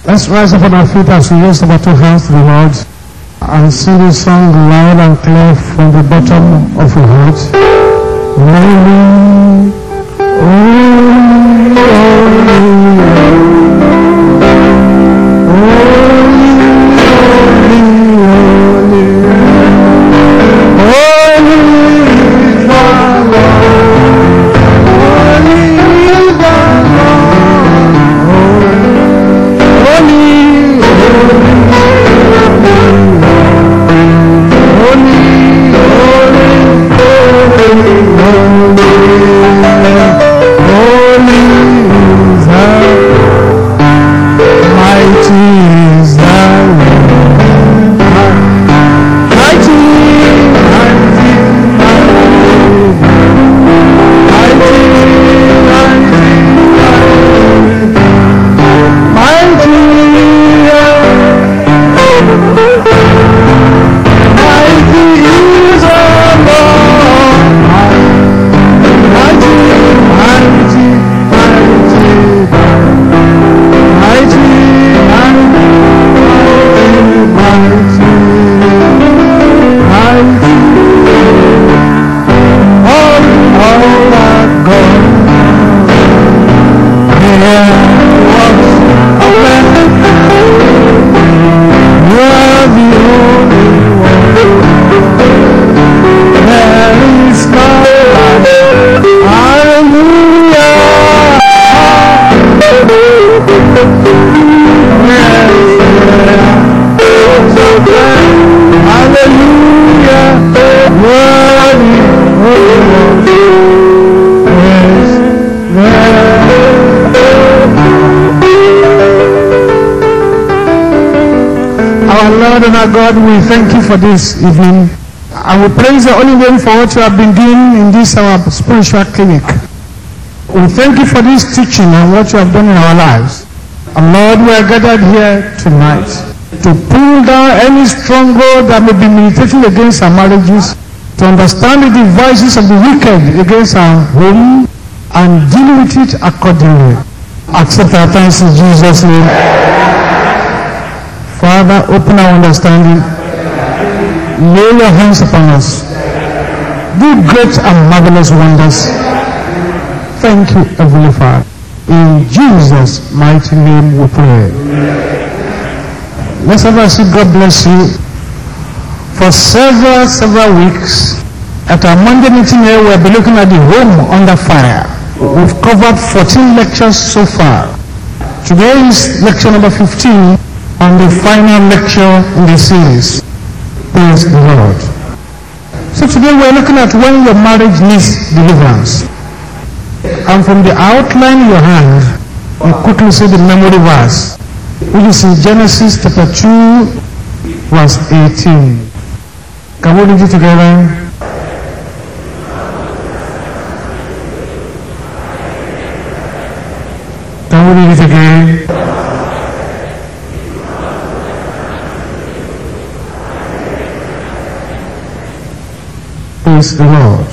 Let's rise up on our feet as we raise our two hands to the Lord and sing this song loud and clear from the bottom of your heart. Holy, holy, God, we thank you for this evening. And we praise your holy name for what you have been doing in this our spiritual clinic. We thank you for this teaching and what you have done in our lives. And Lord, we are gathered here tonight to pull down any stronghold that may be militating against our marriages, to understand the devices of the wicked against our home, and deal with it accordingly. Accept our thanks in Jesus' name. Father, open our understanding. Lay your hands upon us. Do great and marvelous wonders. Thank you, Heavenly Father. In Jesus' mighty name we pray. Let's have a seat. God bless you. For several weeks, at our Monday meeting here, we'll be looking at the home under fire. We've covered 14 lectures so far. Today is lecture number 15. On the final lecture in the series. Praise the Lord. So today we're looking at when your marriage needs deliverance. And from the outline in your hand, you quickly see the memory verse, which is in Genesis chapter 2, verse 18. Can we read it together? Can we read it again? Praise the Lord.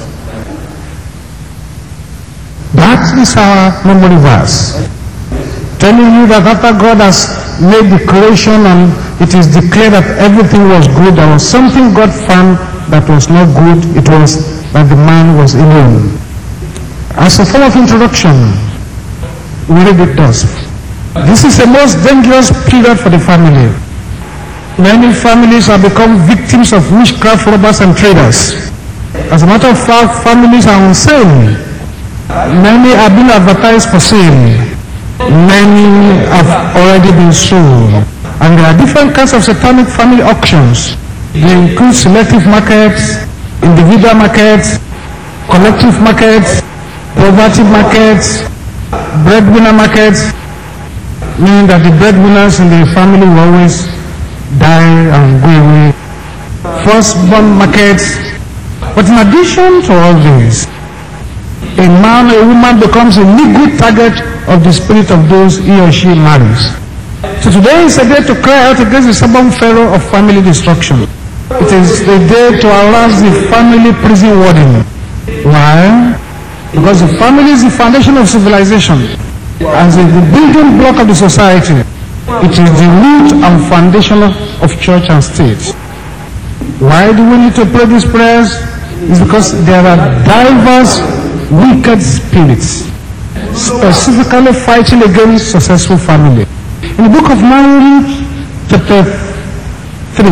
That is our memory verse, telling you that after God has made the creation and it is declared that everything was good, there was something God found that was not good. It was that the man was alone. As a form of introduction, we read it thus. This is the most dangerous period for the family. Many families have become victims of witchcraft, robbers and traders. As a matter of fact, families are on sale. Many have been advertised for sale. Many have already been sold. And there are different kinds of satanic family auctions. They include selective markets, individual markets, collective markets, poverty markets, breadwinner markets, meaning that the breadwinners in the family will always die and go away. Firstborn markets. But in addition to all this, a man or a woman becomes a legal target of the spirit of those he or she marries. So today is a day to cry out against the stubborn pharaoh of family destruction. It is a day to arouse the family prison warden. Why? Because the family is the foundation of civilization, as the building block of the society. It is the root and foundation of church and state. Why do we need to pray these prayers? It's because there are diverse wicked spirits specifically fighting against successful family. In the book of Nahum, chapter 3,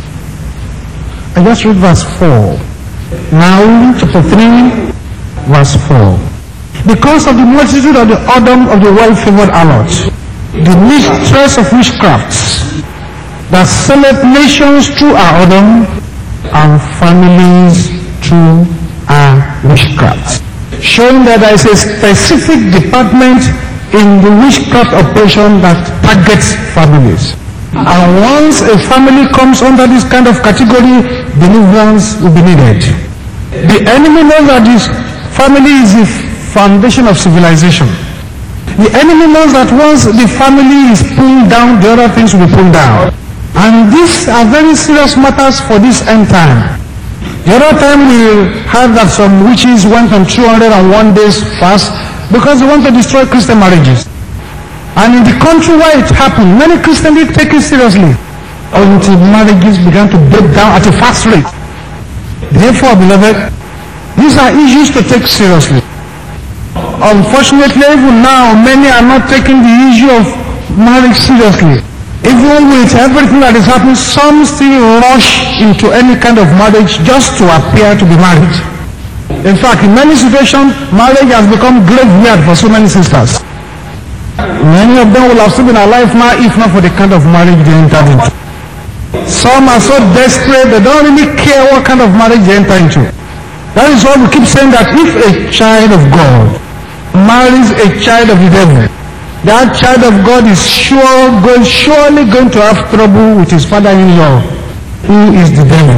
I just read verse 4. Nahum, chapter 3, verse 4. Because of the multitude of the odom of the well-favored harlot, the mistress of witchcrafts, that selleth nations through our odom, and families through our witchcraft. Showing that there is a specific department in the witchcraft operation that targets families. And once a family comes under this kind of category, deliverance will be needed. The enemy knows that this family is the foundation of civilization. The enemy knows that once the family is pulled down, the other things will be pulled down. And these are very serious matters for this end time. The other time we heard that some witches went on 201 days fast because they want to destroy Christian marriages. And in the country where it happened, many Christians did take it seriously until marriages began to break down at a fast rate. Therefore, beloved, these are issues to take seriously. Unfortunately, even now, many are not taking the issue of marriage seriously. Even with everything that is happening, some still rush into any kind of marriage just to appear to be married. In fact, in many situations, marriage has become graveyard for so many sisters. Many of them will have still been alive now if not for the kind of marriage they entered into. Some are so desperate they don't really care what kind of marriage they enter into. That is why we keep saying that if a child of God marries a child of the devil, that child of God is surely going to have trouble with his father-in-law, who is the devil.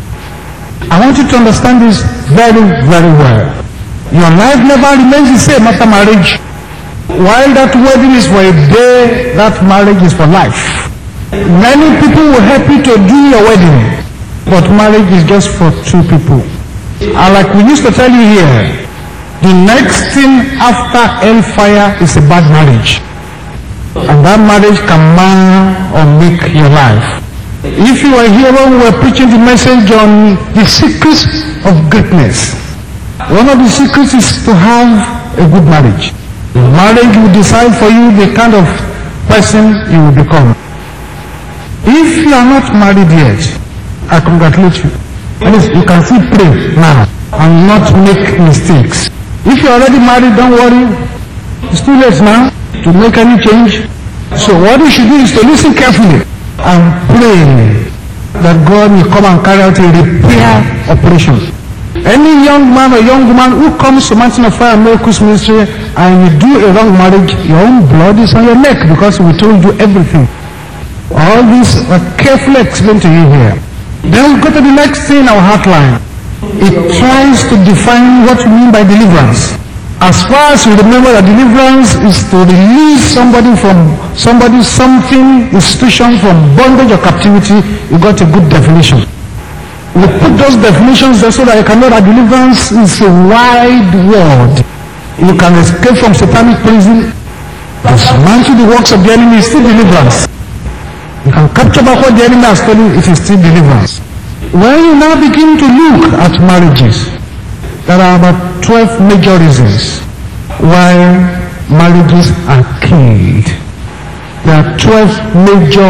I want you to understand this very, very well. Your life never remains the same after marriage. While that wedding is for a day, that marriage is for life. Many people will help you to do your wedding, but marriage is just for two people. And like we used to tell you here, the next thing after hellfire is a bad marriage. And that marriage can mar or make your life. If you were here when we were preaching the message on the secrets of greatness, one of the secrets is to have a good marriage. Marriage will decide for you the kind of person you will become. If you are not married yet, I congratulate you. At least you can still pray now and not make mistakes. If you are already married, don't worry. It's too late now to make any change. So what you should do is to listen carefully and pray that God will come and carry out a repair operation. Any young man or young woman who comes to Mountain of Fire and Miracles Ministry and you do a wrong marriage, your own blood is on your neck because we told you everything. All this are carefully explained to you here. Then we go to the next thing in our heartline. It tries to define what we mean by deliverance. As far as you remember that deliverance is to release somebody from something, institution from bondage or captivity, you got a good definition. We put those definitions there so that you can know that deliverance is a wide word. You can escape from satanic prison, dismantle the works of the enemy, is still deliverance. You can capture back what the enemy has stolen, it is still deliverance. When you now begin to look at marriages, there are about 12 major reasons why marriages are killed. There are 12 major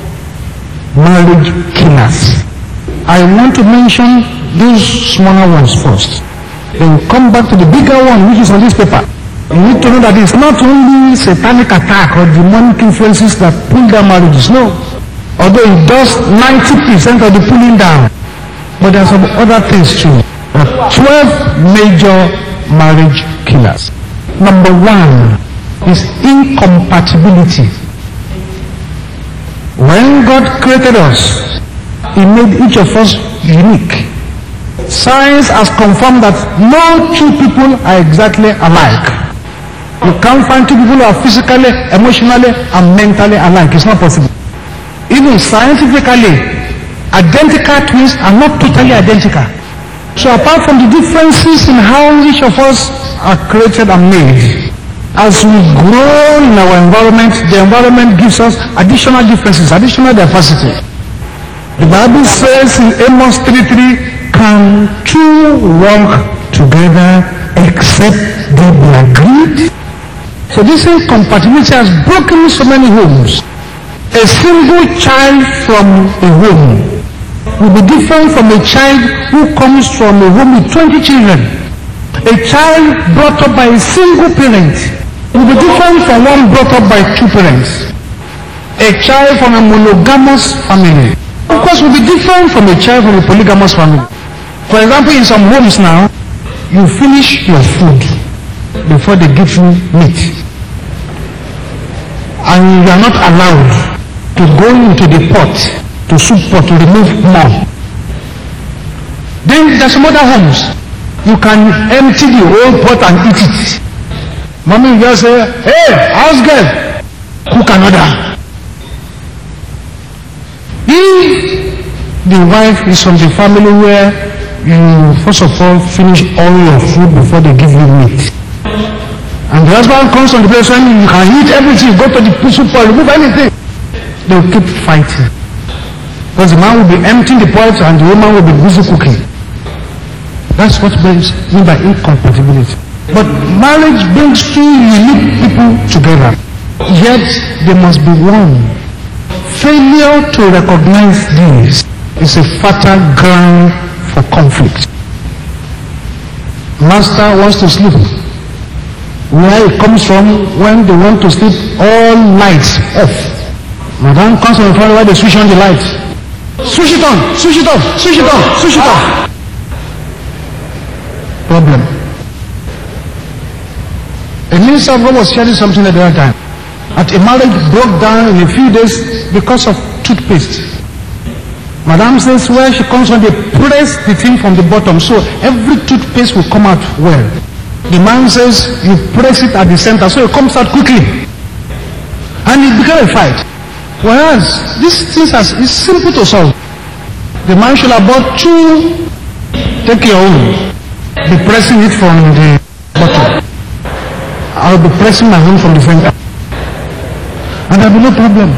marriage killers. I want to mention these smaller ones first. Then we'll come back to the bigger one, which is on this paper. You need to know that it's not only satanic attack or demonic influences that pull down marriages. No. Although it does 90% of the pulling down. But there are some other things too. There are 12 major marriage killers. Number 1 is incompatibility. When God created us, He made each of us unique. Science has confirmed that no two people are exactly alike. You can't find two people who are physically, emotionally, and mentally alike. It's not possible. Even scientifically, identical twins are not totally identical. So apart from the differences in how each of us are created and made, As we grow in our environment, the environment gives us additional differences, additional diversity. The Bible says in Amos 3:3, can two walk together except they be agreed? So this incompatibility has broken so many homes. A single child from a home will be different from a child who comes from a home with 20 children. A child brought up by a single parent will be different from one brought up by two parents. A child from a monogamous family, of course, will be different from a child from a polygamous family. For example, in some homes now, you finish your food before they give you meat. And you are not allowed to go into the pot, to soup pot, to remove more. Then there's some other homes. You can empty the whole pot and eat it. Mommy will just say, hey, house girl, cook another. If the wife is from the family where you first of all finish all your food before they give you meat, and the husband comes from the place when you can eat everything, go to the soup pot, remove anything, they will keep fighting. Because the man will be emptying the pot and the woman will be busy cooking. That's what means by incompatibility. But marriage brings two unique people together, yet they must be one. Failure to recognize this is a fatal ground for conflict. Master wants to sleep. Where it comes from, when they want to sleep, all lights off. Madam comes from the front where they switch on the light. Switch it on, switch it off, switch it on, switch it off. Problem. A minister of God was sharing something at the other time. At a marriage broke down in a few days because of toothpaste. Madam says where she comes from, they press the thing from the bottom, so every toothpaste will come out well. The man says you press it at the center, so it comes out quickly. And it became a fight. Whereas this thing is simple to solve. The man should have bought two, take your own, be pressing it from the bottom. I'll be pressing my own from the center. And there'll be no problem.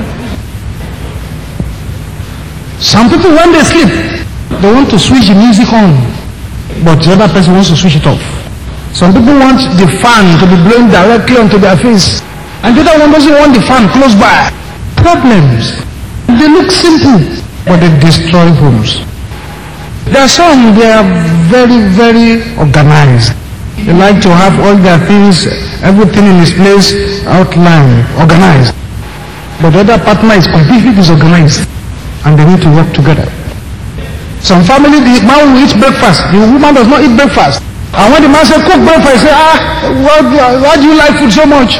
Some people, when they sleep, they want to switch the music on, but the other person wants to switch it off. Some people want the fan to be blowing directly onto their face, and the other one doesn't want the fan close by. Problems. They look simple, but they destroy homes. There are some, they are very, very organized. They like to have all their things, everything in its place, outlined, organized. But the other partner is completely disorganized, and they need to work together. Some family, the man will eat breakfast, the woman does not eat breakfast. And when the man says, cook breakfast, say, why do you like food so much?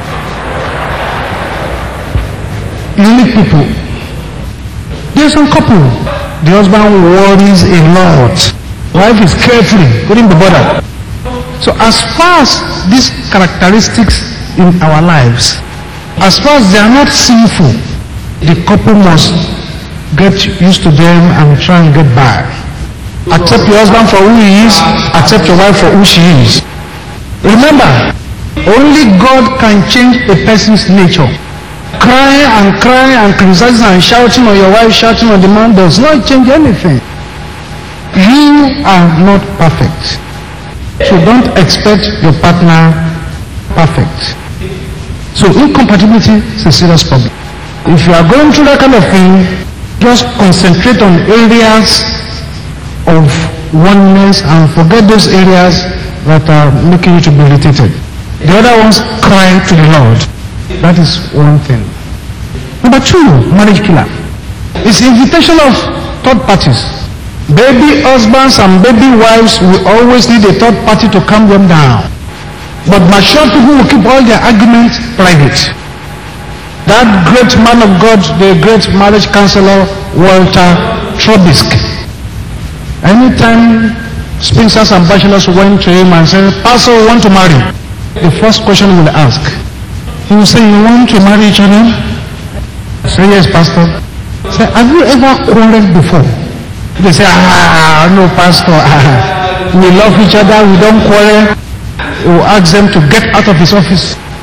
Unique people. There's some couple, the husband worries a lot. Wife is carefree, couldn't be bothered. So as far as these characteristics in our lives, as far as they are not sinful, the couple must get used to them and try and get by. Accept your husband for who he is, accept your wife for who she is. Remember, only God can change a person's nature. Crying and criticizing and shouting on your wife, shouting on the man does not change anything. You are not perfect. So don't expect your partner perfect. So incompatibility is a serious problem. If you are going through that kind of thing, just concentrate on areas of oneness and forget those areas that are making you to be irritated. The other ones, cry to the Lord. That is one thing. Number two, marriage killer. It's the invitation of third parties. Baby husbands and baby wives will always need a third party to calm them down. But mature people will keep all their arguments private. That great man of God, the great marriage counselor, Walter Trubisky, anytime spinsters and bachelors went to him and said, Pastor, we want to marry, the first question he will ask, he will say, you want to marry each other? Say, yes, Pastor. Say, have you ever quarreled before? They say, no, Pastor, we love each other, we don't quarrel. He will ask them to get out of his office.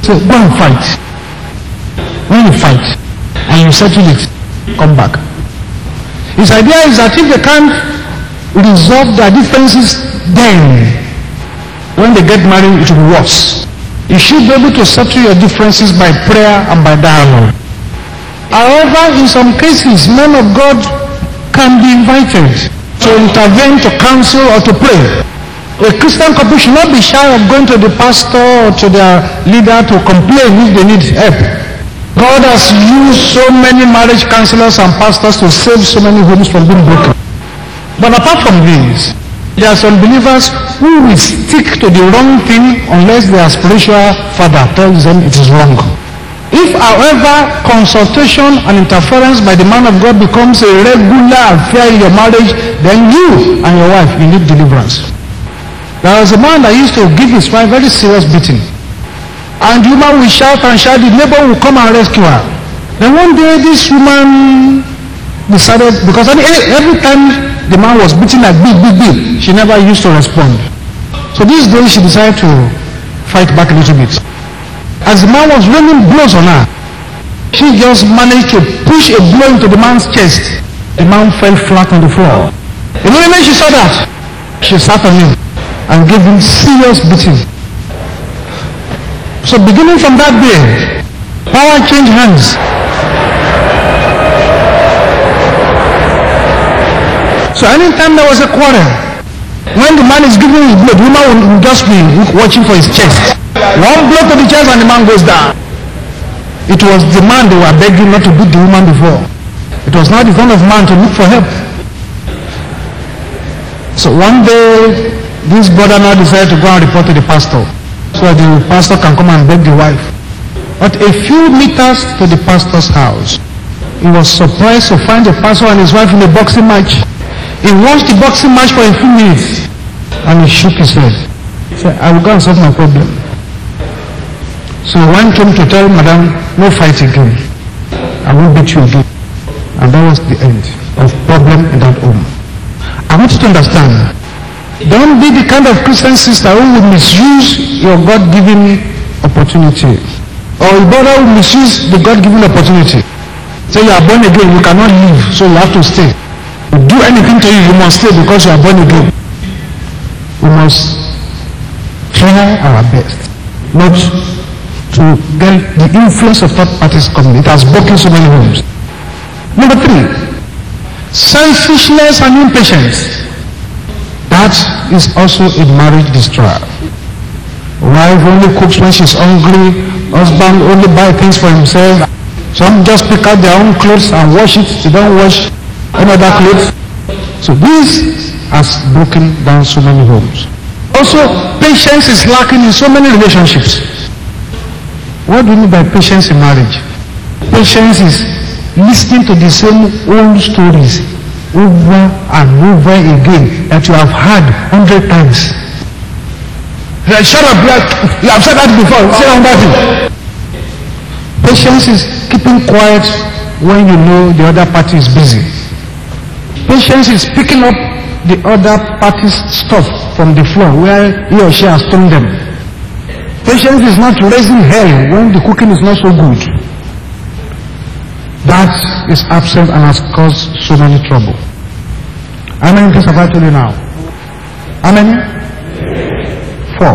So go and fight. When you fight and you settle it, come back. His idea is that if they can't resolve their differences then, when they get married, it will be worse. You should be able to settle your differences by prayer and by dialogue. However, in some cases, men of God can be invited to intervene, to counsel, or to pray. A Christian couple should not be shy of going to the pastor or to their leader to complain if they need help. God has used so many marriage counselors and pastors to save so many homes from being broken. But apart from this, there are some believers who will stick to the wrong thing unless their spiritual father tells them it is wrong. If, however, consultation and interference by the man of God becomes a regular affair in your marriage, then you and your wife, you need deliverance. There was a man that used to give his wife very serious beating. And the woman will shout and shout, the neighbor will come and rescue her. Then one day this woman decided, because every time the man was beating like beat, she never used to respond. So this day she decided to fight back a little bit. As the man was raining blows on her, she just managed to push a blow into the man's chest. The man fell flat on the floor. Immediately she saw that, she sat on him and gave him serious beating. So beginning from that day, power changed hands. So anytime there was a quarrel, when the man is giving his blow, the woman will just be watching for his chest. One blow to the chest and the man goes down. It was the man they were begging not to beat the woman before. It was now the turn of man to look for help. So one day, this brother now decided to go and report to the pastor, so that the pastor can come and beg the wife. But a few meters to the pastor's house, he was surprised to find the pastor and his wife in a boxing match. He watched the boxing match for a few minutes and he shook his head. He said, I will go and solve my problem. So he went home to tell Madam, no fight again. I will beat you again. And that was the end of problem in that home. I want you to understand, don't be the kind of Christian sister who will misuse your God-given opportunity. Or a brother who will misuse the God-given opportunity. Say you are born again, you cannot leave, so you have to stay. You do anything to you, you must stay because you are born again. We must try our best not to get the influence of third parties coming. It has broken so many homes. Number 3, selfishness and impatience. That is also a marriage destroyer. Wife only cooks when she's hungry. Husband only buy things for himself. Some just pick out their own clothes and wash it. They don't wash any other clothes. So this has broken down so many homes. Also, patience is lacking in so many relationships. What do you mean by patience in marriage? Patience is listening to the same old stories over and over again that you have heard 100 times. Shut up, you have said that before. Say another thing. Patience is keeping quiet when you know the other party is busy. Patience is picking up the other party's stuff from the floor where he or she has thrown them. Patience is not raising hell when the cooking is not so good. That is absent and has caused so many trouble. How many things have I told you now? How many? 4.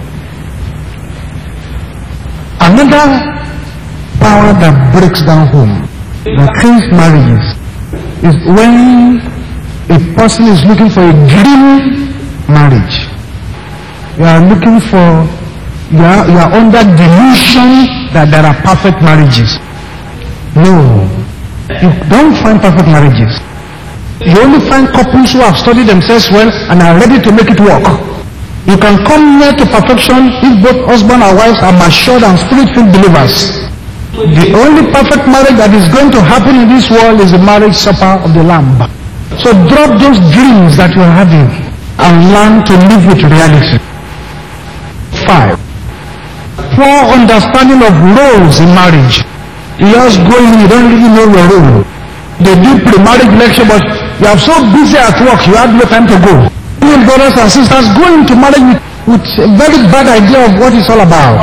Another power that breaks down home, that kills marriages, is when a person is looking for a dream marriage. You are looking for, you are under delusion that there are perfect marriages. No, you don't find perfect marriages. You only find couples who have studied themselves well and are ready to make it work. You can come near to perfection if both husband and wives are matured and spirit-filled believers. The only perfect marriage that is going to happen in this world is the marriage supper of the Lamb. So drop those dreams that you are having and learn to live with reality. 5. Poor understanding of roles in marriage. You just go in, you don't really know your role. They do pre-marriage lecture, but you are so busy at work, you have no time to go. You brothers and sisters go into marriage with a very bad idea of what it's all about.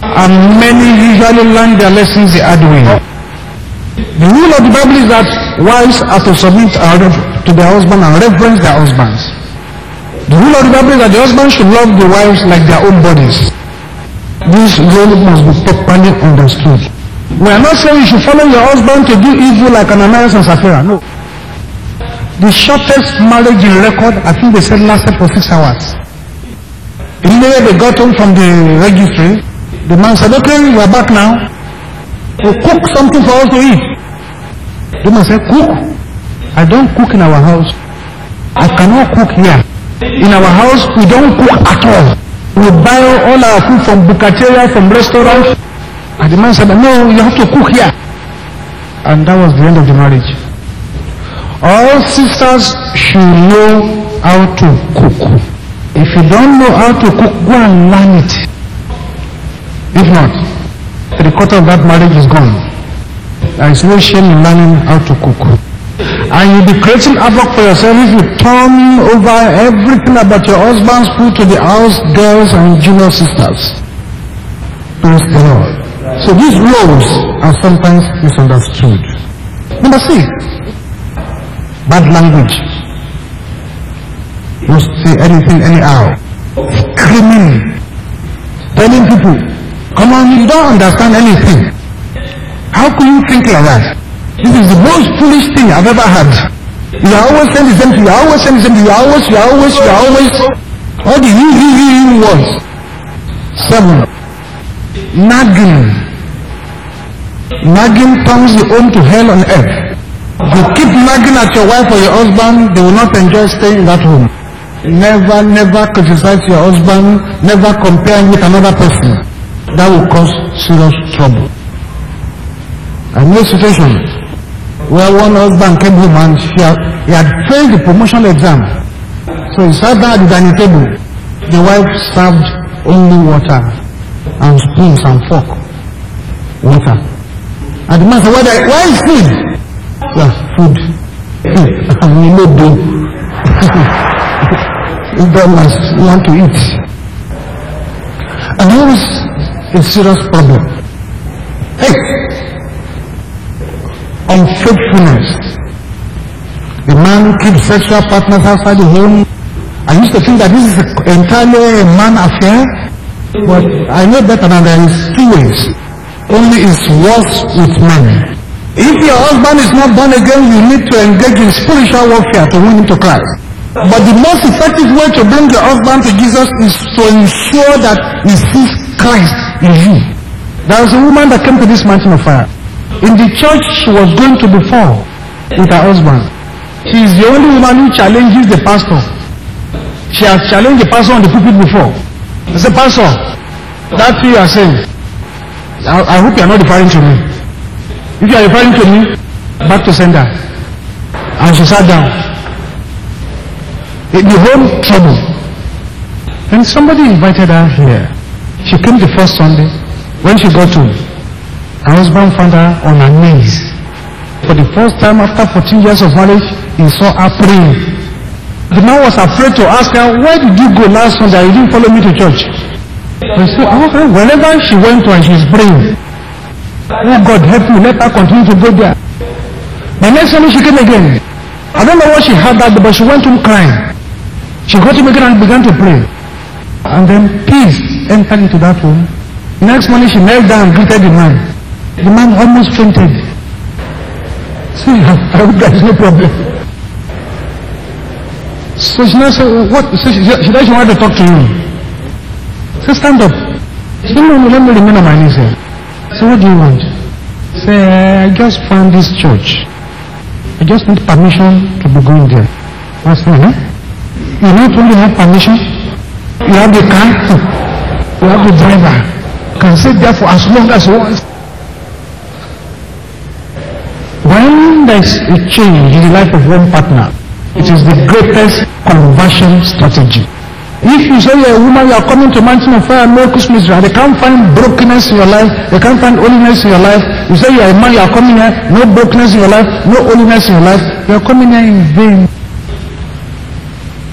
And many usually learn their lessons the hard way. The rule of the Bible is that wives are to submit to their husband and reverence their husbands. The rule of the Bible is that the husband should love the wives like their own bodies. This rule must be properly understood. We are not saying you should follow your husband to do evil like Ananias and Sapphira. No. The shortest marriage in record, I think they said, lasted for 6 hours. Immediately they got home from the registry, the man said, okay, we are back now. We'll cook something for us to eat. The man said, cook? I don't cook in our house. I cannot cook here. In our house, we don't cook at all. We buy all our food from bukateria, from restaurants. And the man said, no, you have to cook here. And that was the end of the marriage. All sisters should know how to cook. If you don't know how to cook, go and learn it. If not, 3/4 of that marriage is gone. There is no shame in learning how to cook. And you'll be creating havoc for yourself if you turn over everything about your husband's food to the house girls and junior sisters. Praise the Lord. So these roles are sometimes misunderstood. Number 6, bad language. You say anything anyhow. Screaming. Telling people, come on, you don't understand anything. How can you think like that? This is the most foolish thing I've ever had. You are always saying the same thing. You are always saying the same thing. You are always. All the you words. 7. Nagging. Nagging turns you home to hell on earth. You keep nagging at your wife or your husband, they will not enjoy staying in that home. Never criticize your husband. Never compare him with another person. That will cause serious trouble. I know a situation where one husband came home and he had failed the promotional exam. So he sat down at the dining table. The wife served only water and spoons and fork. Water. And the man said, why is food? Yeah, food. We no do. If God must want to eat. And here is a serious problem. Hey! Unfaithfulness. The man keeps sexual partners outside the home. I used to think that this is entirely a man affair, but I know better than there is 2 ways. Only is worse with men. If your husband is not born again, you need to engage in spiritual warfare to win him to Christ. But the most effective way to bring your husband to Jesus is to ensure that he sees Christ in you. There was a woman that came to this mountain of fire. In the church, she was going to before with her husband. She is the only woman who challenges the pastor. She has challenged the pastor on the pulpit before. I said, Pastor, that thing you are saying, I hope you are not referring to me. If you are referring to me, back to sender. And she sat down. In the whole trouble. And somebody invited her here. She came the first Sunday. When she got to, her husband found her on her knees. For the first time after 14 years of marriage, he saw her praying. The man was afraid to ask her, where did you go last Sunday? You didn't follow me to church. He said, okay, wherever she went to and she's praying, oh God help me, let her continue to go there. The next Sunday she came again. I don't know what she had that day, but she went home crying. She got him again and began to pray. And then peace entered into that room. Next morning she knelt down and greeted the man. The man almost fainted. See, I hope there is no problem. So she now said, what? So she wanted to talk to you. Say, stand up. Say, no, let me remain on my knees here. So what do you want? Say, I just found this church. I just need permission to be going there. I said, You not only have permission, you have the car, you have the driver. You can sit there for as long as you want. When there is a change in the life of one partner, it is the greatest conversion strategy. If you say you're a woman, you are coming to Mountain of Fire, no Christmas, they can't find brokenness in your life, they can't find holiness in your life. You say you're a man, you are coming here, no brokenness in your life, no holiness in your life, you are coming here in vain.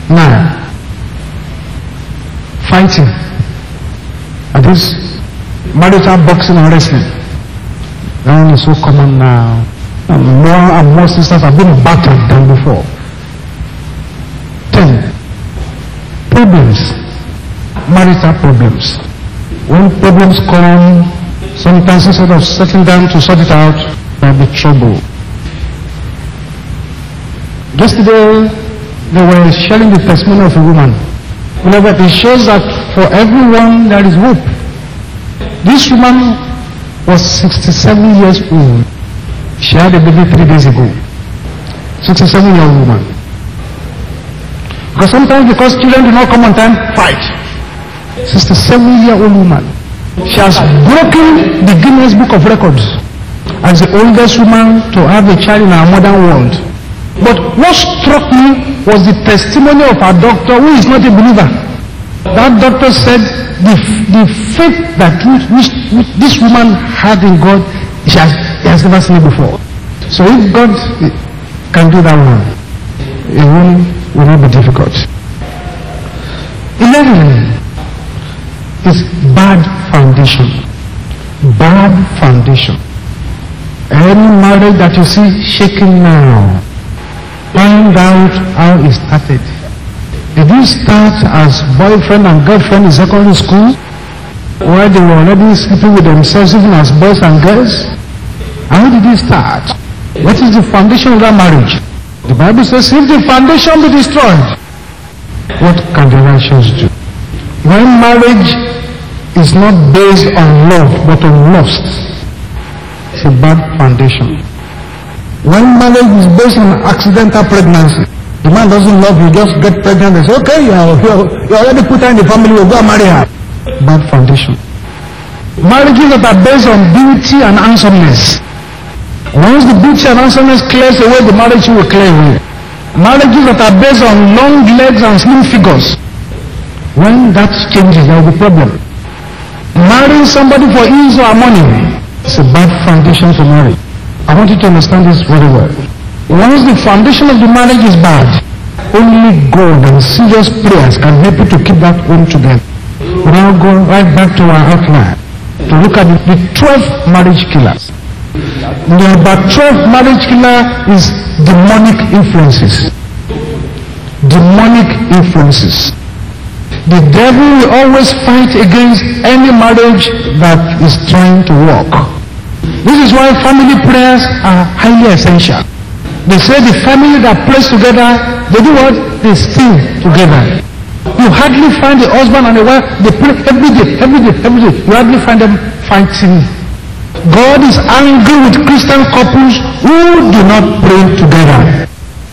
Now, fighting. At this marital boxing and wrestling. That one is so common now. More and more sisters have been battered than before. 10. Problems. Marital problems. When problems come, sometimes instead of settling down to sort it out, there will be trouble. Yesterday, they were sharing the testimony of a woman. But it shows that for everyone there is hope. This woman was 67 years old. She had a baby 3 days ago. 67-year-old woman. Because sometimes because children do not come on time, fight. 67-year-old woman. She has broken the Guinness Book of Records as the oldest woman to have a child in our modern world. But what struck me was the testimony of our doctor who is not a believer. That doctor said the faith that which this woman had in God, he has never seen it before. So if God can do that one, it will not be difficult. 11 is bad foundation. Bad foundation. Any marriage that you see shaking now, find out how it started. Did it start as boyfriend and girlfriend in secondary school, where they were already sleeping with themselves even as boys and girls? How did it start? What is the foundation of that marriage? The Bible says, if the foundation be destroyed, what can the righteous do? When marriage is not based on love but on lust, it's a bad foundation. When marriage is based on accidental pregnancy, the man doesn't love you, just get pregnant and say, okay, you already put her in the family, we'll go and marry her. Bad foundation. Marriages that are based on beauty and handsomeness. Once the beauty and handsomeness clears away, the marriage will clear away. Marriages that are based on long legs and slim figures. When that changes, there will be a problem. Marrying somebody for ease or money, it's a bad foundation for marriage. I want you to understand this very well. Once the foundation of the marriage is bad, only God and serious prayers can help you to keep that home together. We now go right back to our outline to look at the 12 marriage killers. The number 12 marriage killer is demonic influences. Demonic influences. The devil will always fight against any marriage that is trying to work. This is why family prayers are highly essential. They say the family that prays together, they do what? They sing together. You hardly find the husband and the wife, they pray every day. You hardly find them fighting. God is angry with Christian couples who do not pray together.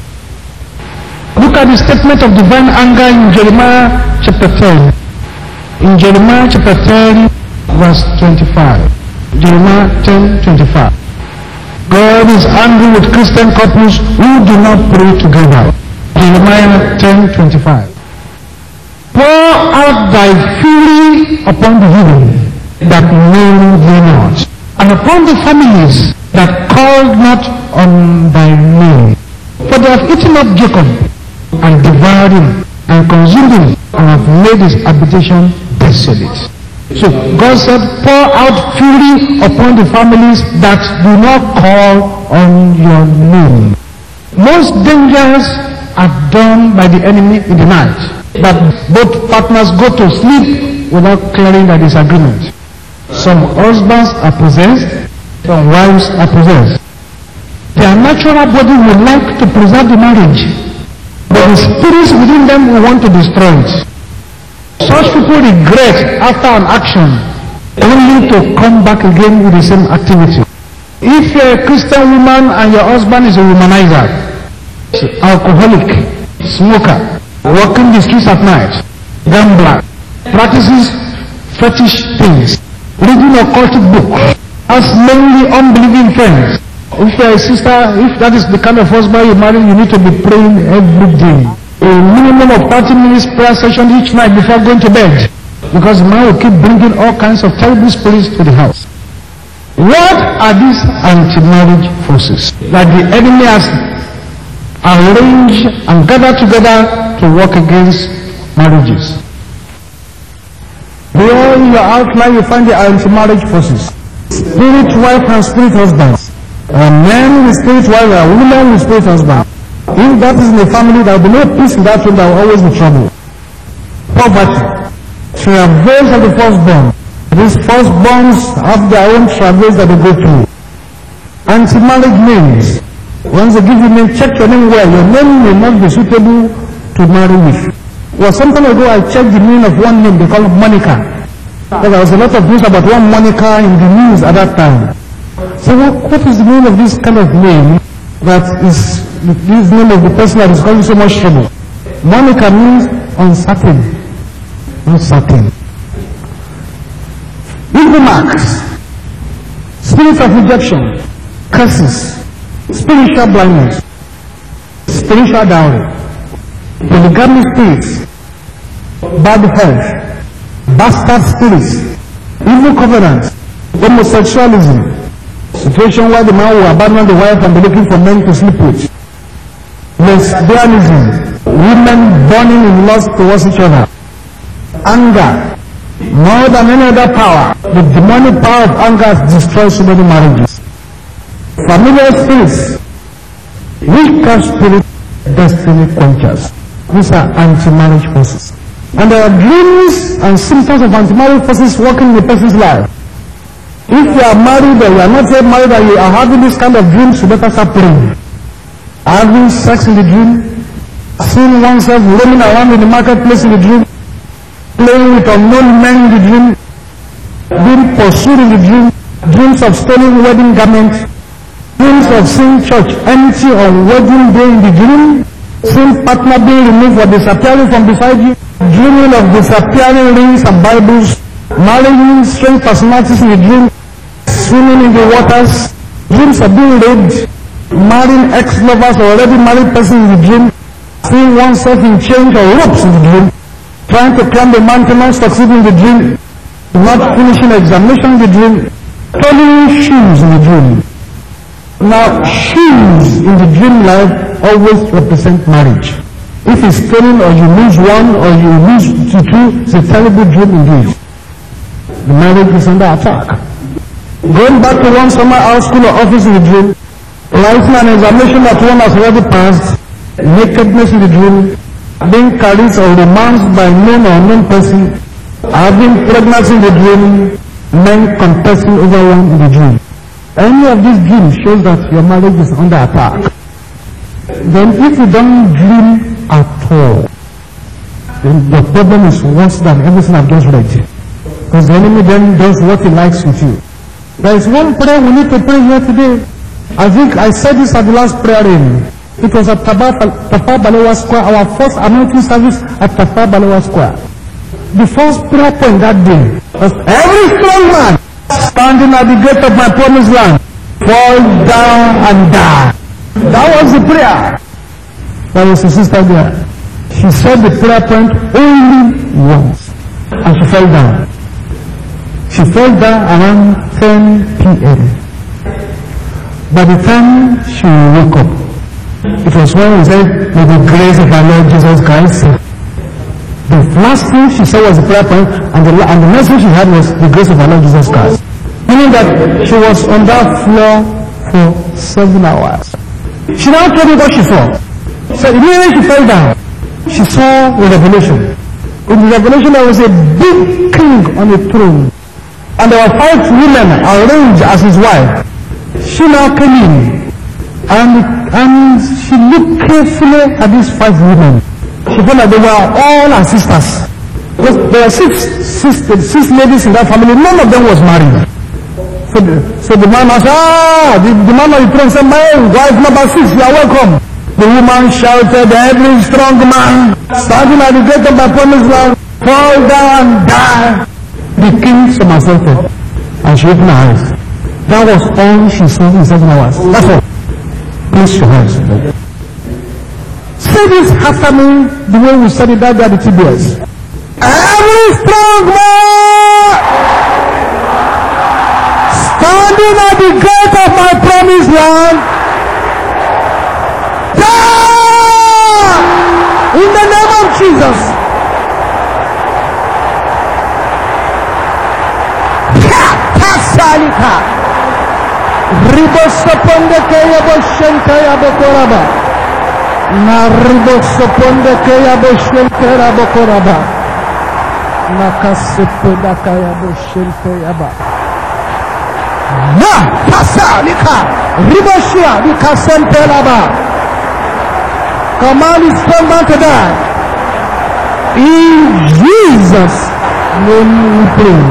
Look at the statement of divine anger in Jeremiah chapter 10. In Jeremiah chapter 10, verse 25. Jeremiah 10:25. God is angry with Christian couples who do not pray together. Jeremiah 10:25. Pour out thy fury upon the heathen that know thee not, and upon the families that call not on thy name. For they have eaten up Jacob, and devoured him, and consumed him, and have made his habitation desolate. So God said, pour out fury upon the families that do not call on your name. Most dangers are done by the enemy in the night, that both partners go to sleep without clearing their disagreement. Some husbands are possessed, some wives are possessed. Their natural body would like to preserve the marriage, but the spirits within them will want to destroy it. Such people regret after an action only to come back again with the same activity. If you're a Christian woman and your husband is a womanizer, alcoholic, smoker, walking the streets at night, gambler, practices fetish things, reading occultic books, has mainly unbelieving friends. If you're a sister, if that is the kind of husband you marry, you need to be praying every day. A minimum of 30 minutes prayer session each night before going to bed, because man will keep bringing all kinds of terrible spirits to the house. What are these anti-marriage forces that the enemy has arranged and gathered together to work against marriages? Here in your outline you find the anti-marriage forces. Spirit wife and spirit husband. Men with spirit wife and women with spirit husband. If that is in the family, there will be no peace in that home, there will always be trouble. Poverty. Travails of the firstborn. These firstborns have their own travails that they go through. Anti-marriage names. Once they give you name, check your name well. Your name may not be suitable to marry with. Well, some time ago I checked the meaning of one name, they call it Monica. There was a lot of news about one Monica in the news at that time. So what is the meaning of this kind of name that is this name of the person that is causing so much trouble? Monica means uncertain. Uncertain. Evil marks, spirit of rejection, curses, spiritual blindness, spiritual dowry, polygamy spirits, bad health, bastard spirits, evil covenants, homosexualism, situation where the man will abandon the wife and be looking for men to sleep with, lesbianism, women burning in lust towards each other, anger, more than any other power. The demonic power of anger has destroyed so many marriages. Familiar spirits, witchcraft spirits, destiny quenchers. These are anti-marriage forces. And there are dreams and symptoms of anti-marriage forces working in a person's life. If you are married or you are not yet married and you are having this kind of dreams, you better start praying. Having sex in the dream, seeing oneself roaming around in the marketplace in the dream, playing with unknown men in the dream, being pursued in the dream, dreams of stolen wedding garments, dreams of seeing church empty on wedding day in the dream, seeing partner being removed or disappearing from beside you, dreaming of disappearing rings and Bibles, marrying strange personalities in the dream, swimming in the waters, dreams of being raped, marrying ex-lovers or already married person in the dream, seeing oneself in chains or ropes in the dream, trying to climb the mountain and succeed in the dream, not finishing examination in the dream, stealing shoes in the dream. Now, shoes in the dream life always represent marriage. If it's stolen or you lose one or you lose two, it's a terrible dream indeed. The marriage is under attack. Going back to one summer house, school or office in the dream, writing an examination that one has already passed, nakedness in the dream, being carried or romanced by known or unknown person, having pregnancy in the dream, men contesting over one in the dream. Any of these dreams shows that your marriage is under attack. Then if you don't dream at all, then the problem is worse than everything I've just read. Because the enemy then does what he likes with you. There is one prayer we need to pray here today. I think I said this at the last prayer in. It was at Tafawa Balewa Square, our first anointing service at Tafawa Balewa Square. The first prayer point that day was every strong man standing at the gate of my promised land, fall down and die. That was the prayer. There was a sister there. She said the prayer point only once. And she fell down. She fell down around 10 p.m. By the time she woke up, it was when we said, may the grace of our Lord Jesus Christ. The last thing she said was the prayer point, and the next thing she had was the grace of our Lord Jesus Christ. Meaning that she was on that floor for 7 hours. She now told me what she saw. So immediately she fell down. She saw the revelation. In the revelation there was a big king on a throne. And there were 5 women arranged as his wife. She now came in. And she looked carefully at these 5 women. She found that they were all her sisters. Because there were 6 ladies in that family. None of them was married. So the man asked, the man on the throne said, my wife number 6, you are welcome. The woman shouted, every strong man standing at the gate of my promised land, fall down and die. The king somersaulted. And she opened her eyes. That was all she saw in 7 hours. That's all. Please your hands. Say this after me the way we said it that day at the TBS. Every strong man standing at the gate of my promised land, die in the name of Jesus. Pasalika. Ribosoponde keya boshente ya bokoraba. Na ribosoponde keya boshente ya bokoraba. Na kasepoda kaya boshente ya ba. Na pasalika. Riboshia likasente laba. Command is come to die. In Jesus' name we pray.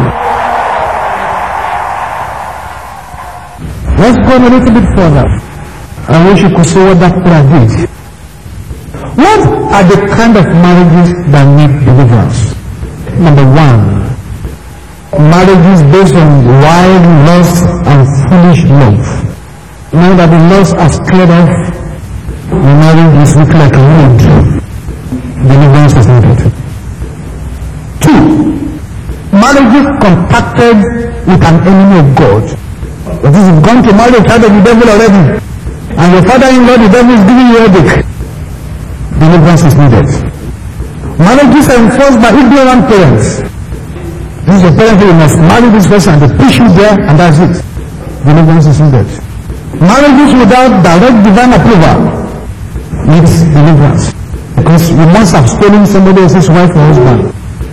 Let's go a little bit further. I wish you could see what that prayer did. What are the kind of marriages that need deliverance? Number one, marriages based on wild lust and foolish love. Now that the lust has cleared off, the marriage is looking like a wood. Deliverance is needed. Two, marriages contacted with an enemy of God. That is, you've gone to marry a child of the devil already, and your father-in-law, the devil, is giving you a headache. Deliverance is needed. Marriages are enforced by ignorant parents. This is your parent, you must marry this person, and they push you there, and that's it. Deliverance is needed. Marriages without direct divine approval needs deliverance. Because you must have stolen somebody else's wife or husband.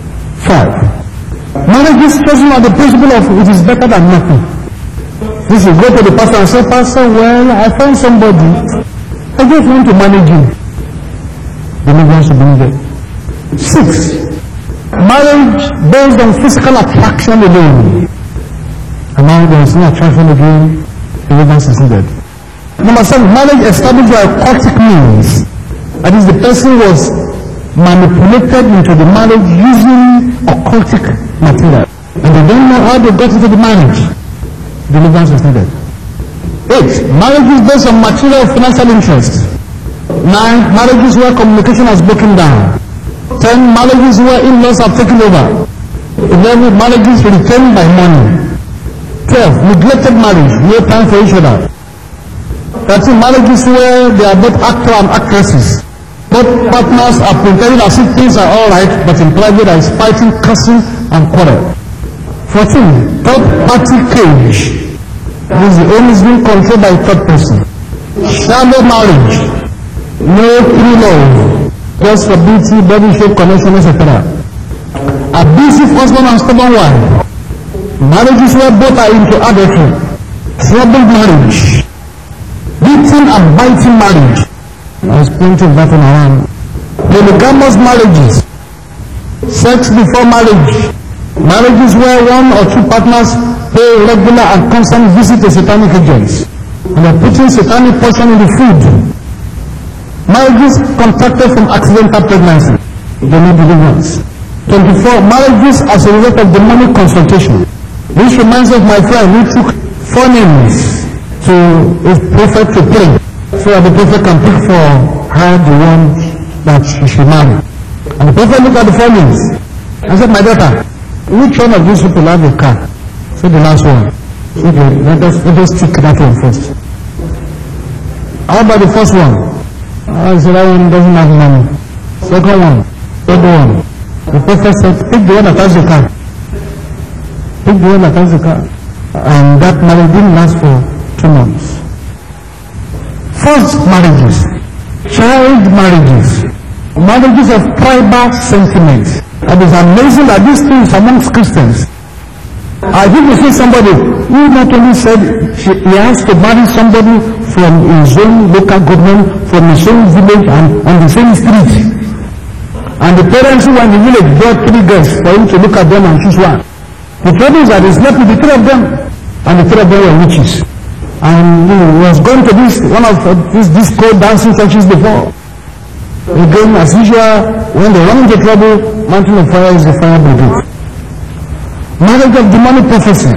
5. Marriages chosen on the principle of it is better than nothing. This will go to the pastor and say, Pastor, well, I found somebody. I just want to manage you. Deliverance will be needed. 6. Marriage based on physical attraction alone. And now there is no attraction again. Deliverance is needed. Number 7. Marriage established by occultic means. That is, the person was manipulated into the marriage using occultic material. And they don't know how they got into the marriage. Deliverance is needed. 8. Marriages based on material financial interest. 9. Marriages where communication has broken down. 10. Marriages where in-laws have taken over. 11. Marriages retained by money. 12. Neglected marriage, no time for each other. 13. Marriages where they are both actor and actresses. Both partners are pretending as if things are alright, but in private there is fighting, cussing, and quarrel. 14. Third party cage. This is the home is being controlled by a third person. Shallow marriage. No true love. Just for beauty, body shape, connection, etc. Abusive husband and stubborn wife. Marriages where both are into adultery. Troubled marriage. Beating and biting marriage. I was pointing that one around. Polygamous marriages. Sex before marriage. Marriages where one or two partners pay regular and constant visit to satanic agents. And are putting satanic portion in the food. Marriages contracted from accidental pregnancy. They need deliverance. 24. Marriages as a result of demonic consultation. This reminds us of my friend who took 4 names to a prophet to pray, so that the prophet can pick for her the one that she should marry. And the prophet looked at the 4 names and said, my daughter, which one of these people have a car? So the last one. Okay, let us take that one first. How about the first one? I said, that one doesn't have money. Second one, third one. The prophet said, pick the one that has the car. Pick the one that has the car. And that marriage didn't last for 2 months. First marriages, child marriages, marriages of tribal sentiments. It is amazing that these things amongst Christians. I think you see somebody who not only said he has to marry somebody from his own local government, from his own village and on the same street. And the parents who were in the village brought 3 girls for him to look at them and choose one. The trouble is that he slept with the 3 of them, and the 3 of them were witches. And he was going to one of these disco dancing churches before. Again, as usual, when they run into trouble, Mountain of Fire is the fire brigade. Marriage of demonic prophecy.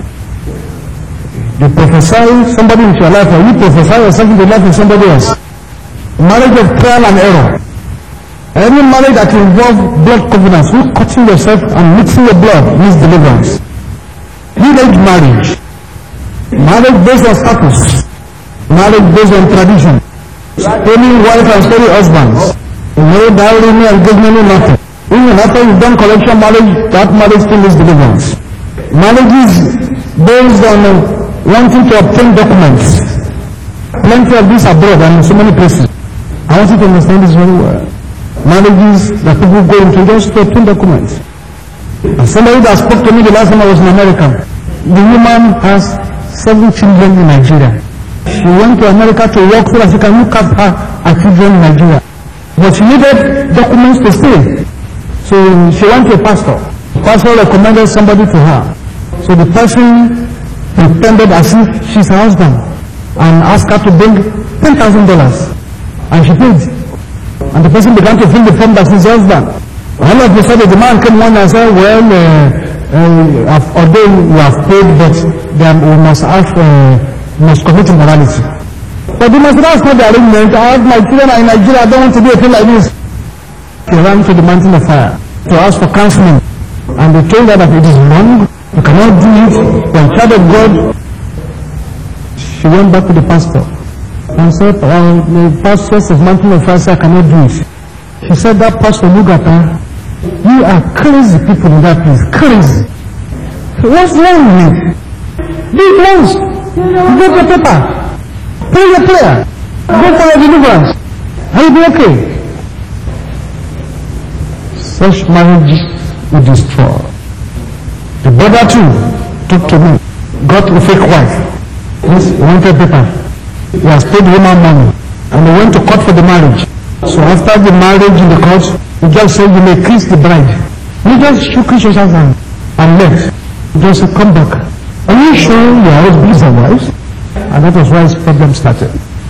You prophesy somebody into your life, or you prophesy yourself into the life of somebody else. Marriage of trial and error. Any marriage that involves blood covenants, you cutting yourself and mixing your blood needs deliverance. Village marriage. Marriage based on status. Marriage based on tradition. Stoning wife and stoning husbands. No dowry, no engagement, no nothing. Even after you've done collection marriage, that marriage still needs deliverance. Marriages based on wanting to obtain documents. Plenty of this abroad and in so many places. I want you to understand this very well. Marriages that people go into just to obtain documents. And somebody that spoke to me the last time I was in America, the woman has 7 children in Nigeria. She went to America to work so that she can look after her children in Nigeria. But she needed documents to stay. So she went to a pastor. The pastor recommended somebody to her. So the person pretended as if she's her husband and asked her to bring $10,000. And she paid. And the person began to fill the form that says husband. All of a sudden the man came one and said, well, although you have paid, but then we must commit immorality. But the master, that's not the arrangement. I have my children in Nigeria, I don't want to do a thing like this. She ran to the mountain of fire to ask for counseling. And they told her that it is wrong, you cannot do it, you are a child of God. She went back to the pastor and said, the pastors of mountain of fire said, I cannot do it. She said, that pastor looked at her, you are crazy people in that place, crazy. So what's wrong with you? Do it once. Get the paper. Pray your prayer. Go for your deliverance. And you'll be okay. Such marriage will destroy. The brother too took to me, got a fake wife. Yes, he wanted paper. He has paid woman money. And they went to court for the marriage. So after the marriage in the court, he just said, you may kiss the bride. He just shook his hand and left. He just said, come back. Are you sure you are husbands and wives? And that was why his problem started.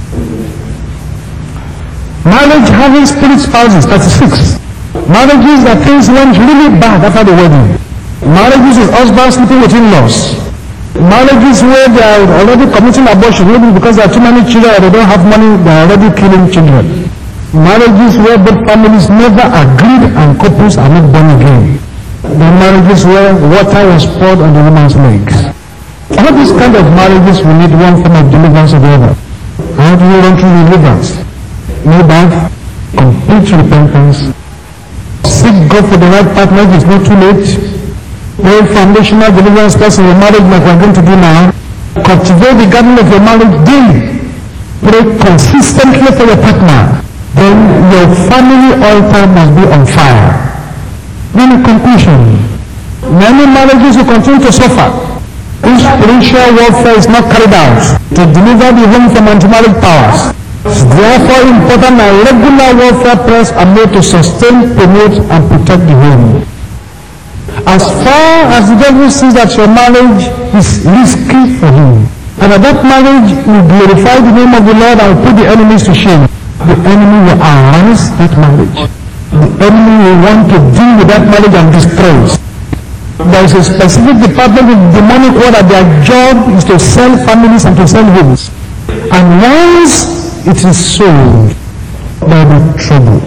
Marriage having spirit spouses, 36. Marriages that things went really bad after the wedding. Marriages with husbands sleeping with in-laws. Marriages where they are already committing abortion, maybe because there are too many children or they don't have money, they are already killing children. Marriages where both families never agreed and couples are not born again. The marriages where water was poured on the woman's legs. All these kind of marriages will need one form of deliverance or the other. How do you run through deliverance? No doubt, complete repentance. Seek God for the right partner, it is not too late. Pray foundational deliverance class in your marriage like we are going to do now. Cultivate the garden of your marriage daily. Pray consistently for your partner. Then your family altar must be on fire. Then in conclusion, many marriages will continue to suffer if spiritual warfare is not carried out to deliver the home from anti-marriage powers. It's therefore important that regular warfare prayers are made to sustain, promote, and protect the home. As far as the devil sees that your marriage is risky for him, and that that marriage will glorify the name of the Lord and put the enemies to shame, the enemy will arouse that marriage. The enemy will want to deal with that marriage and destroy it. There is a specific department in the demonic world that their job is to sell families and to sell homes. And once it is sold, there will be trouble.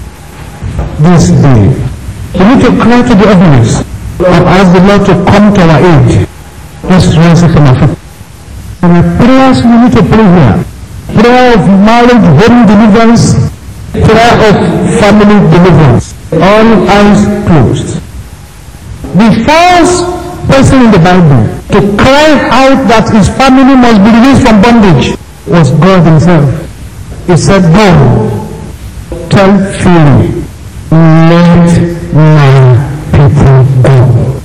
This day, we need to cry to the heavens and ask the Lord to come to our aid. Let's rise up on our feet. And the prayers we need to pray here. Prayer of marriage, home deliverance, prayer of family deliverance. All eyes closed. The first person in the Bible to cry out that his family must be released from bondage was God himself. He said, go, tell Pharaoh, let my people go.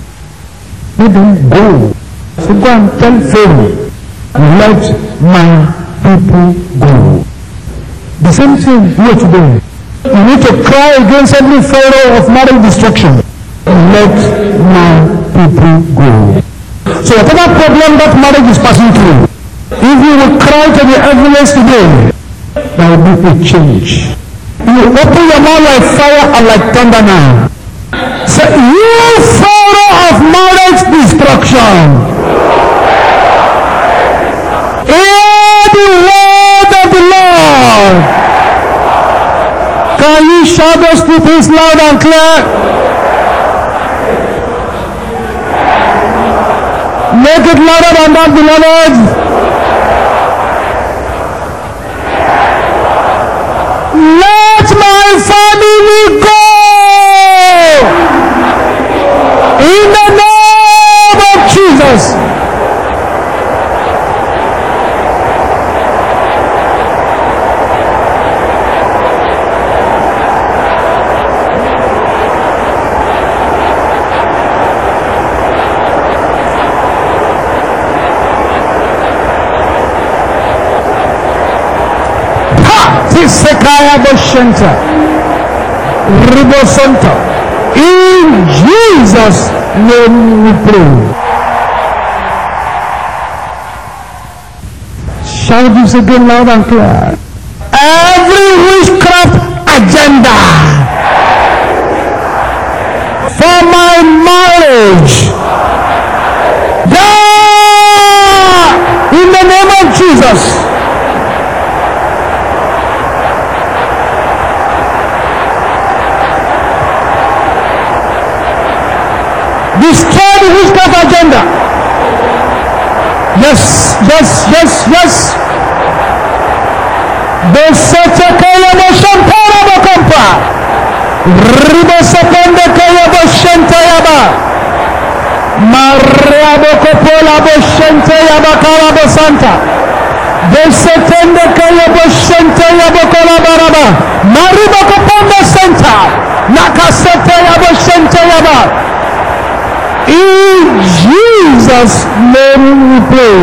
Let them go. So go and tell Pharaoh, let my people go. The same thing here today. You need to cry against every Pharaoh of marriage destruction. Let my people go. So whatever problem that marriage is passing through, if you will cry to the heavens today, there will be a change. You open your mouth like fire and like thunder now. Say, you Pharaoh of marriage destruction, hear the word of the Lord. Can you shout those two things loud and clear? Make it louder than that, beloved. Let my family go. In the name of Jesus. Sekaya Boshenta Ribosonta. In Jesus' name we pray. Shout this again loud and clear. Every witchcraft agenda for my marriage, die in the name of Jesus. Destroy the witchcraft agenda. Yes, yes, yes, yes. Besetekaya Boshampara Bokampa. Ribosapende Kaya Boshentayaba. Maria Bokopola Boshentayaba Karabosanta. Besetende Kaya Boshentayaba Kolabaraba. Maribokoponda Center. Nakasetaya Boshentayaba. In Jesus' name we pray.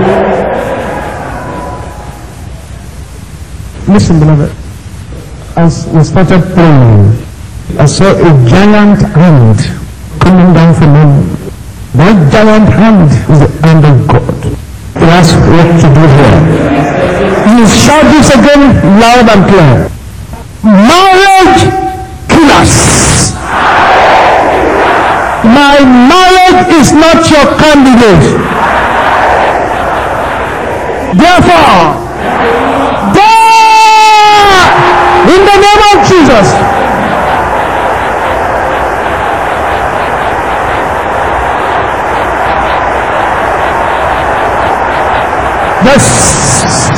Listen, beloved. As we started praying, I saw a giant hand coming down from heaven. That giant hand is the hand of God. It has work to do here. You shout this again loud and clear. Marriage killers. My marriage is not your candidate. Therefore, die in the name of Jesus. Yes.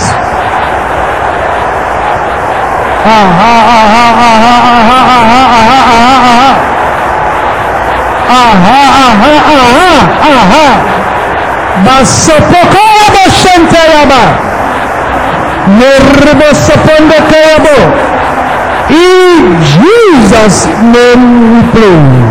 Basopokoya Boshentayaba. Nerbo Soponde Kayabo. In Jesus' name we pray.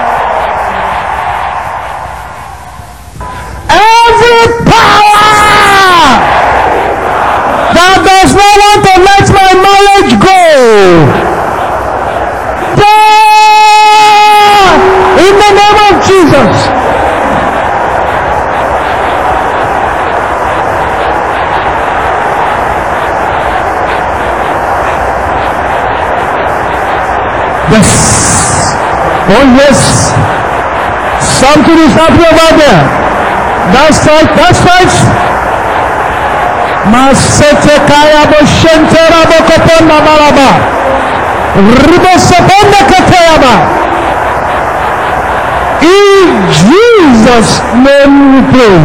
Every power that does not want to let my marriage go, in the name of Jesus. Yes. Oh yes. Something is happening over there. That's right. That's right. Masete kaya boshente rabo koponda baraba. Ribo soponda keteyaba. In Jesus' name we pray.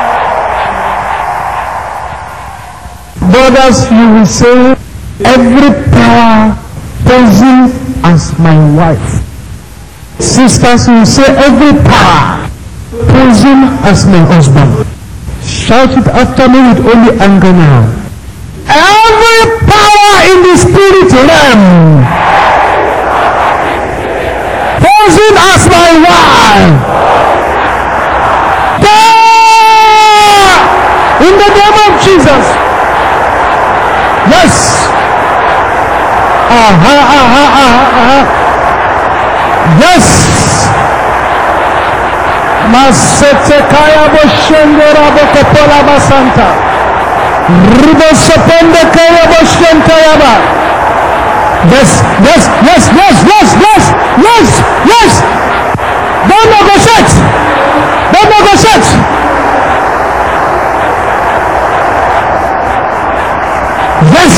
Brothers, you will say, every power posing as my wife. Sisters, you will say, every power posing as my husband. Shout it after me with only anger now. Every power in the spirit realm posing as my wife, in the name of Jesus. Yes. Yes. Masete kaya boshendera bokopola basanta. Ribo sopende kaya boshentayaba. Yes, yes, yes, yes, yes, yes, yes, yes. Don't negotiate. Don't negotiate. Yes.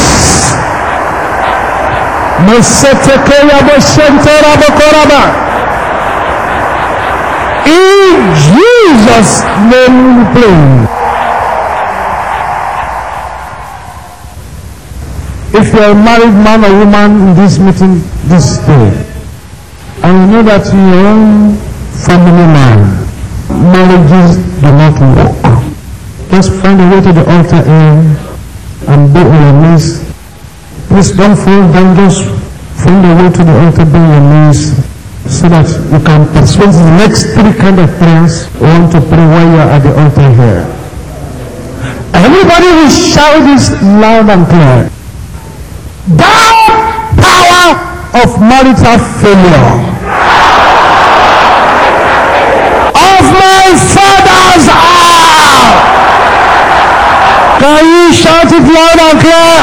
In Jesus' name we pray. If you are a married man or woman in this meeting this day, and you know that you are your own family man, marriages do not work. Just find a way to the altar and be on your knees. Please don't fall down, just find a way to the altar, be on your knees, so that you can persuade the next three kind of prayers you want to pray while you are at the altar here. Everybody will shout this loud and clear. Thou power of marital failure, of my father's house. Can you shout it loud and clear?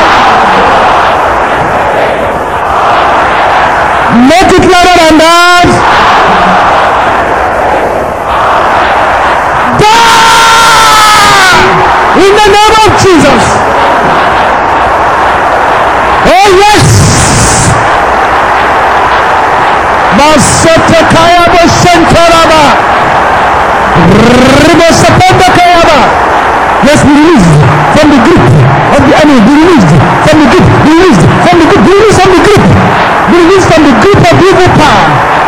Make it louder than that. In the name of Jesus. Oh yes. Masotekayaba Shantaraba. Ribosapandakayaba. Yes, be released from the grip of the enemy. Be released from the grip. Be released from the grip. Be released from the grip. Be released from the grip of evil power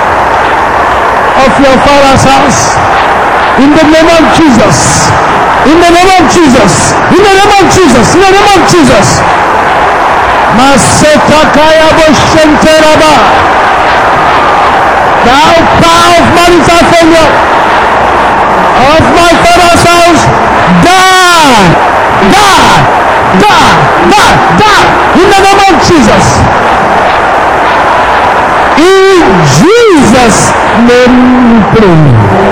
of your father's house. In the name of Jesus. In the name of Jesus. In the name of Jesus. In the name of Jesus. Masetakayabo Shenteraba. Thou power of marital failure of my father's house, die! Die! Die! Die! Die! In the name of Jesus. In Jesus' name we pray.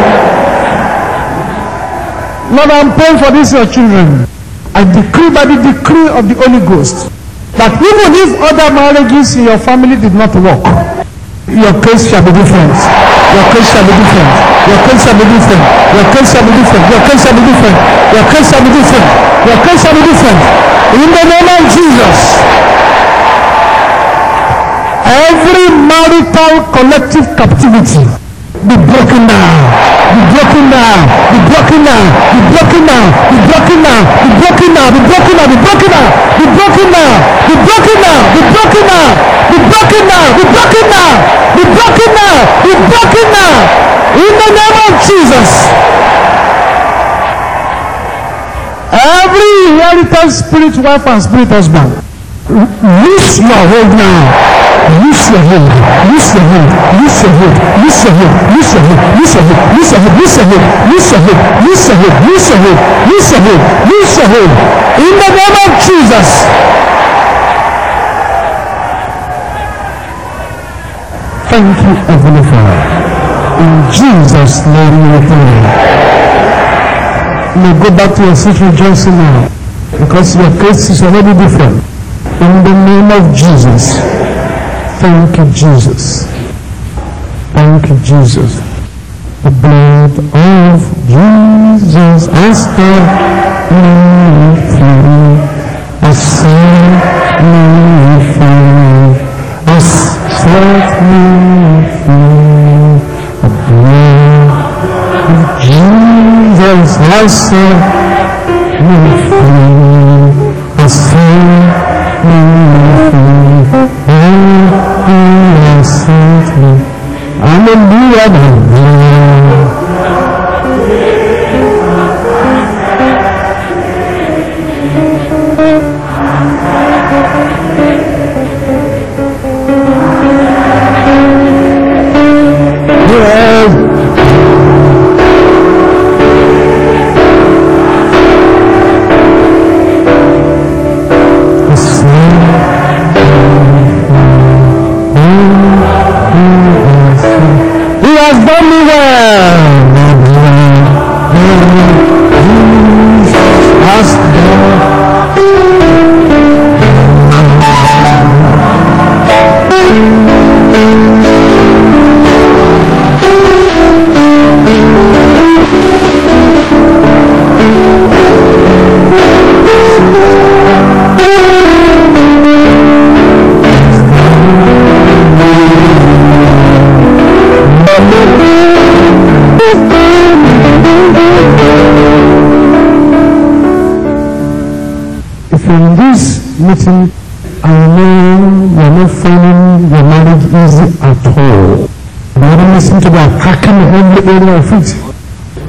Lord, I'm praying for these your children. I decree by the decree of the Holy Ghost that even if other marriages in your family did not work, your case shall be different. Your case shall be different. Your case shall be different. Your case shall be different. Your case shall be different. Your case shall be different. Your case shall be different. In the name of Jesus. Every marital collective captivity be broken down. Be broken down. Be broken down. Be broken down. Be broken down. Be broken down. Be broken down. Be broken down. Be broken down. Be broken down. Be broken down. Be broken down. Be broken down. Be broken down. Be broken down. In the name of Jesus. Every inheritance spirit wife and spirit husband, loose your hold now. Loose your hold. Loose your hold. Loose your hold. Loose your hold. Loose your hold. Loose your hold. Loose your hold. Loose your hold. Loose your hold. Loose your hold. Loose your hold. Loose your hold. Loose your hold. In the name of Jesus. Thank you, Heavenly Father. In Jesus' name we pray. You may go back to your seat rejoicing now, because your case is already different. In the name of Jesus. Thank you, Jesus. Thank you, Jesus. The blood of Jesus has set me free. Has set me free. Has set me free. The blood of Jesus has set me free. Has set me free. Meeting, I know you're not finding your marriage easy at all. You don't listen to the attacking every area of it.